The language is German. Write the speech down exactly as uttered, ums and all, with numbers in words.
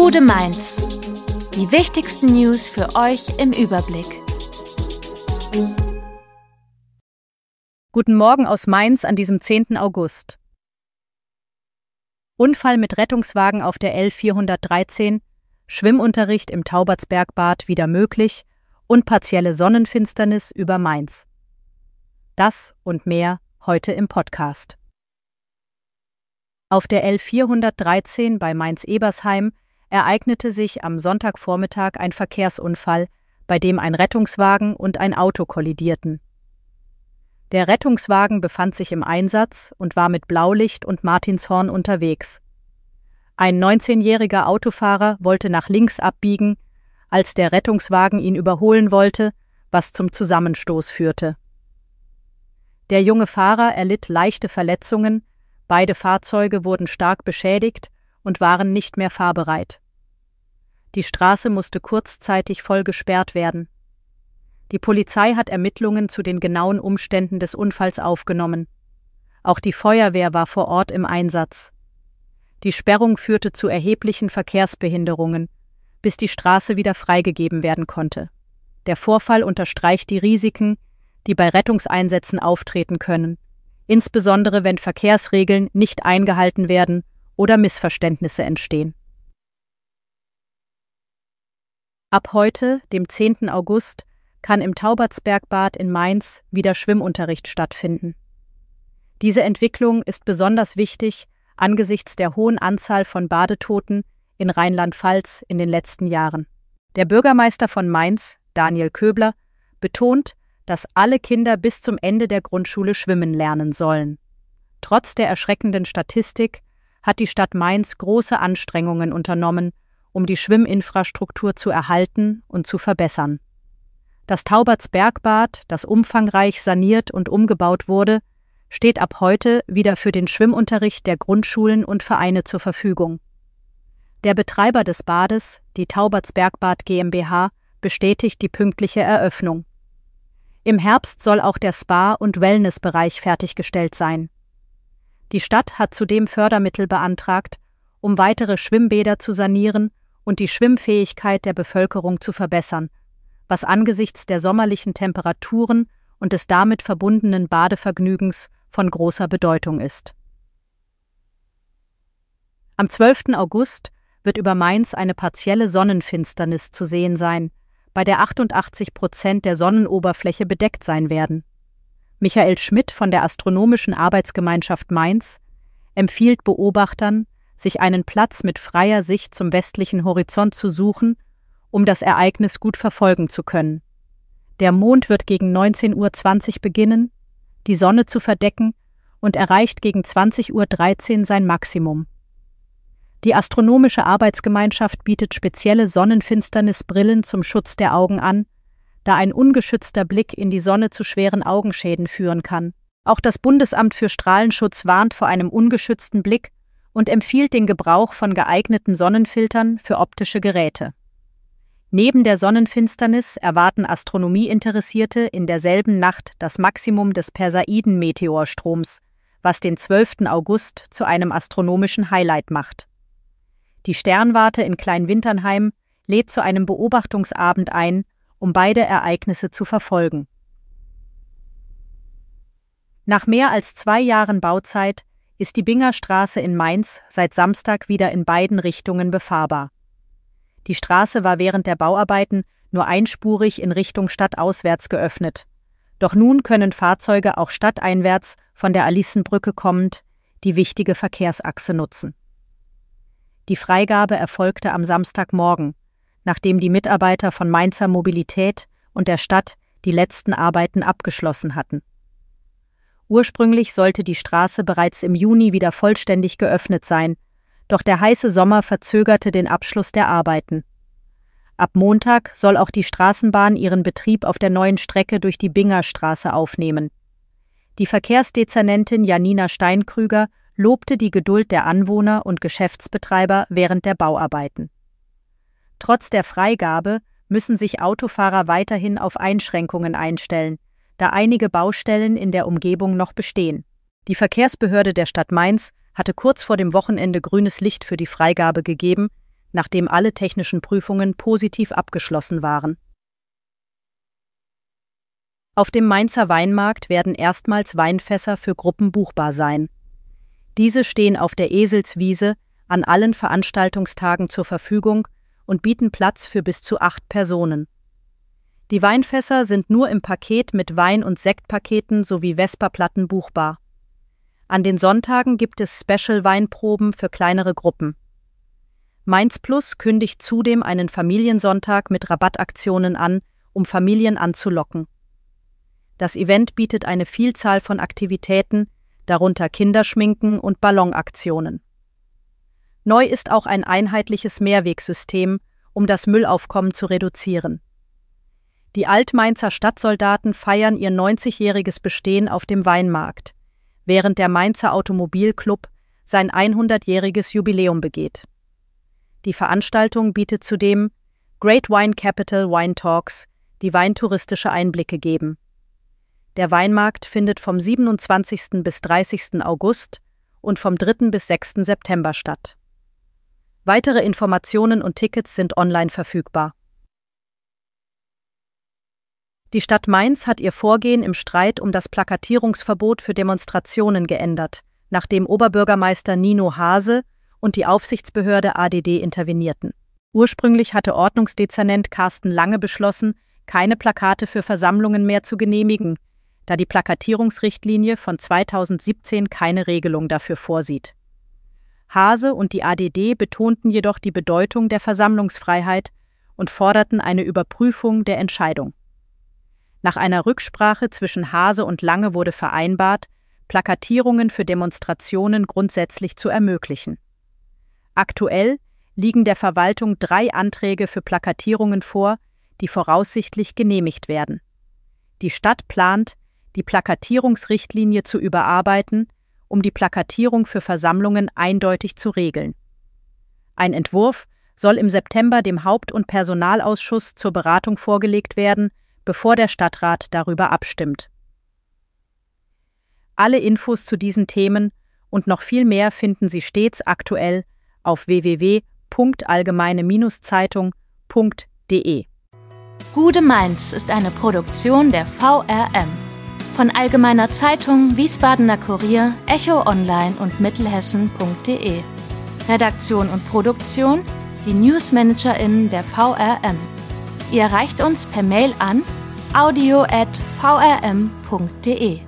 Gude Mainz. Die wichtigsten News für euch im Überblick. Guten Morgen aus Mainz an diesem zehnten August. Unfall mit Rettungswagen auf der L vierhundertdreizehn, Schwimmunterricht im Taubertsbergbad wieder möglich und partielle Sonnenfinsternis über Mainz. Das und mehr heute im Podcast. Auf der L vierhundertdreizehn bei Mainz-Ebersheim ereignete sich am Sonntagvormittag ein Verkehrsunfall, bei dem ein Rettungswagen und ein Auto kollidierten. Der Rettungswagen befand sich im Einsatz und war mit Blaulicht und Martinshorn unterwegs. Ein neunzehnjähriger Autofahrer wollte nach links abbiegen, als der Rettungswagen ihn überholen wollte, was zum Zusammenstoß führte. Der junge Fahrer erlitt leichte Verletzungen, beide Fahrzeuge wurden stark beschädigt und waren nicht mehr fahrbereit. Die Straße musste kurzzeitig voll gesperrt werden. Die Polizei hat Ermittlungen zu den genauen Umständen des Unfalls aufgenommen. Auch die Feuerwehr war vor Ort im Einsatz. Die Sperrung führte zu erheblichen Verkehrsbehinderungen, bis die Straße wieder freigegeben werden konnte. Der Vorfall unterstreicht die Risiken, die bei Rettungseinsätzen auftreten können, insbesondere wenn Verkehrsregeln nicht eingehalten werden oder Missverständnisse entstehen. Ab heute, dem zehnten August, kann im Taubertsbergbad in Mainz wieder Schwimmunterricht stattfinden. Diese Entwicklung ist besonders wichtig angesichts der hohen Anzahl von Badetoten in Rheinland-Pfalz in den letzten Jahren. Der Bürgermeister von Mainz, Daniel Köbler, betont, dass alle Kinder bis zum Ende der Grundschule schwimmen lernen sollen. Trotz der erschreckenden Statistik hat die Stadt Mainz große Anstrengungen unternommen, um die Schwimminfrastruktur zu erhalten und zu verbessern. Das Taubertsbergbad, das umfangreich saniert und umgebaut wurde, steht ab heute wieder für den Schwimmunterricht der Grundschulen und Vereine zur Verfügung. Der Betreiber des Bades, die Taubertsbergbad GmbH, bestätigt die pünktliche Eröffnung. Im Herbst soll auch der Spa- und Wellnessbereich fertiggestellt sein. Die Stadt hat zudem Fördermittel beantragt, um weitere Schwimmbäder zu sanieren und die Schwimmfähigkeit der Bevölkerung zu verbessern, was angesichts der sommerlichen Temperaturen und des damit verbundenen Badevergnügens von großer Bedeutung ist. Am zwölften August wird über Mainz eine partielle Sonnenfinsternis zu sehen sein, bei der achtundachtzig Prozent der Sonnenoberfläche bedeckt sein werden. Michael Schmidt von der Astronomischen Arbeitsgemeinschaft Mainz empfiehlt Beobachtern, sich einen Platz mit freier Sicht zum westlichen Horizont zu suchen, um das Ereignis gut verfolgen zu können. Der Mond wird gegen neunzehn Uhr zwanzig beginnen, die Sonne zu verdecken und erreicht gegen zwanzig Uhr dreizehn sein Maximum. Die Astronomische Arbeitsgemeinschaft bietet spezielle Sonnenfinsternisbrillen zum Schutz der Augen an, da ein ungeschützter Blick in die Sonne zu schweren Augenschäden führen kann. Auch das Bundesamt für Strahlenschutz warnt vor einem ungeschützten Blick und empfiehlt den Gebrauch von geeigneten Sonnenfiltern für optische Geräte. Neben der Sonnenfinsternis erwarten Astronomieinteressierte in derselben Nacht das Maximum des Perseiden-Meteorstroms, was den zwölften August zu einem astronomischen Highlight macht. Die Sternwarte in Kleinwinternheim lädt zu einem Beobachtungsabend ein, um beide Ereignisse zu verfolgen. Nach mehr als zwei Jahren Bauzeit ist die Bingerstraße in Mainz seit Samstag wieder in beiden Richtungen befahrbar. Die Straße war während der Bauarbeiten nur einspurig in Richtung stadtauswärts geöffnet. Doch nun können Fahrzeuge auch stadteinwärts von der Alissenbrücke kommend die wichtige Verkehrsachse nutzen. Die Freigabe erfolgte am Samstagmorgen, nachdem die Mitarbeiter von Mainzer Mobilität und der Stadt die letzten Arbeiten abgeschlossen hatten. Ursprünglich sollte die Straße bereits im Juni wieder vollständig geöffnet sein, doch der heiße Sommer verzögerte den Abschluss der Arbeiten. Ab Montag soll auch die Straßenbahn ihren Betrieb auf der neuen Strecke durch die Bingerstraße aufnehmen. Die Verkehrsdezernentin Janina Steinkrüger lobte die Geduld der Anwohner und Geschäftsbetreiber während der Bauarbeiten. Trotz der Freigabe müssen sich Autofahrer weiterhin auf Einschränkungen einstellen, da einige Baustellen in der Umgebung noch bestehen. Die Verkehrsbehörde der Stadt Mainz hatte kurz vor dem Wochenende grünes Licht für die Freigabe gegeben, nachdem alle technischen Prüfungen positiv abgeschlossen waren. Auf dem Mainzer Weinmarkt werden erstmals Weinfässer für Gruppen buchbar sein. Diese stehen auf der Eselswiese an allen Veranstaltungstagen zur Verfügung und bieten Platz für bis zu acht Personen. Die Weinfässer sind nur im Paket mit Wein- und Sektpaketen sowie Vesperplatten buchbar. An den Sonntagen gibt es Special-Weinproben für kleinere Gruppen. Mainz Plus kündigt zudem einen Familiensonntag mit Rabattaktionen an, um Familien anzulocken. Das Event bietet eine Vielzahl von Aktivitäten, darunter Kinderschminken und Ballonaktionen. Neu ist auch ein einheitliches Mehrwegsystem, um das Müllaufkommen zu reduzieren. Die Altmainzer Stadtsoldaten feiern ihr neunzigjähriges Bestehen auf dem Weinmarkt, während der Mainzer Automobilclub sein hundertjähriges Jubiläum begeht. Die Veranstaltung bietet zudem Great Wine Capital Wine Talks, die weintouristische Einblicke geben. Der Weinmarkt findet vom siebenundzwanzigsten bis dreißigsten August und vom dritten bis sechsten September statt. Weitere Informationen und Tickets sind online verfügbar. Die Stadt Mainz hat ihr Vorgehen im Streit um das Plakatierungsverbot für Demonstrationen geändert, nachdem Oberbürgermeister Nino Hase und die Aufsichtsbehörde A D D intervenierten. Ursprünglich hatte Ordnungsdezernent Carsten Lange beschlossen, keine Plakate für Versammlungen mehr zu genehmigen, da die Plakatierungsrichtlinie von zweitausendsiebzehn keine Regelung dafür vorsieht. Hase und die A D D betonten jedoch die Bedeutung der Versammlungsfreiheit und forderten eine Überprüfung der Entscheidung. Nach einer Rücksprache zwischen Hase und Lange wurde vereinbart, Plakatierungen für Demonstrationen grundsätzlich zu ermöglichen. Aktuell liegen der Verwaltung drei Anträge für Plakatierungen vor, die voraussichtlich genehmigt werden. Die Stadt plant, die Plakatierungsrichtlinie zu überarbeiten, um die Plakatierung für Versammlungen eindeutig zu regeln. Ein Entwurf soll im September dem Haupt- und Personalausschuss zur Beratung vorgelegt werden, bevor der Stadtrat darüber abstimmt. Alle Infos zu diesen Themen und noch viel mehr finden Sie stets aktuell auf w w w punkt allgemeine Zeitung punkt de. Hude Mainz ist eine Produktion der V R M. Von Allgemeiner Zeitung, Wiesbadener Kurier, Echo Online und Mittelhessen punkt de. Redaktion und Produktion, die NewsmanagerInnen der V R M. Ihr erreicht uns per Mail an audio at v r m punkt de.